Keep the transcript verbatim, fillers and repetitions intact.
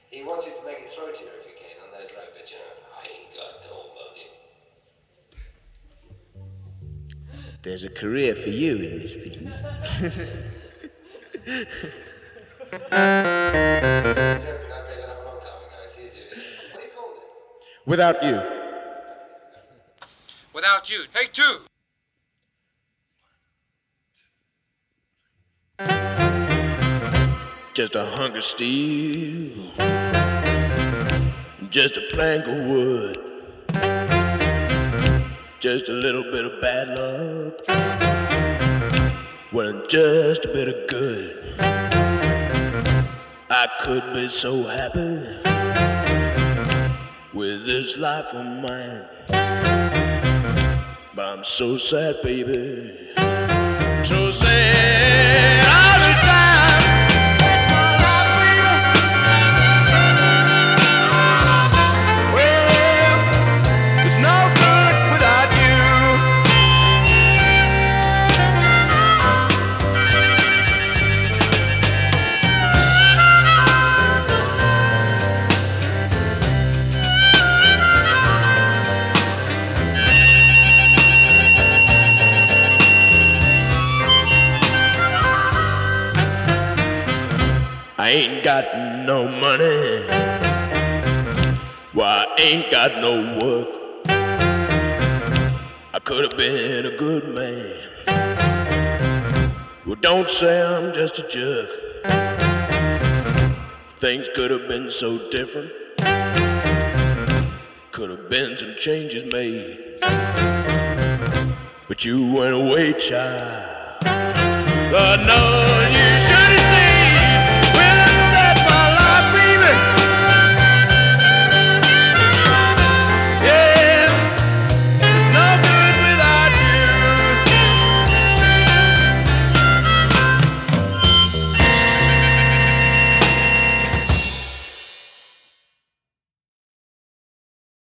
He wants you to make it throatier if you can on those low bits, you know. I ain't got no money. There's a career for you in this business. Without you. Without you. Take two. Just a hunk of steel, just a plank of wood, just a little bit of bad luck, well, and just a bit of good. I could be so happy with this life of mine, but I'm so sad, baby, so sad all the time. I ain't got no money, well, I ain't got no work. I could have been a good man, well, don't say I'm just a jerk. Things could have been so different, could have been some changes made, but you went away, child. Lord knows you should have stayed.